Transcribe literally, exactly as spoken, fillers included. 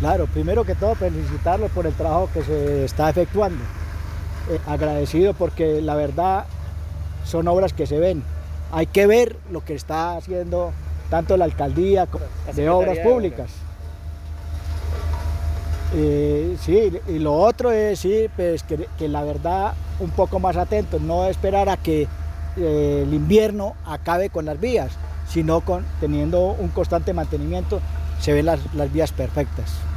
Claro, primero que todo felicitarlo por el trabajo que se está efectuando. Eh, agradecido porque la verdad son obras que se ven. Hay que ver lo que está haciendo tanto la alcaldía como de obras públicas. Eh, sí, y lo otro es sí, pues, que, que la verdad un poco más atentos, no esperar a que eh, el invierno acabe con las vías, sino con, teniendo un constante mantenimiento, se ven las, las vías perfectas.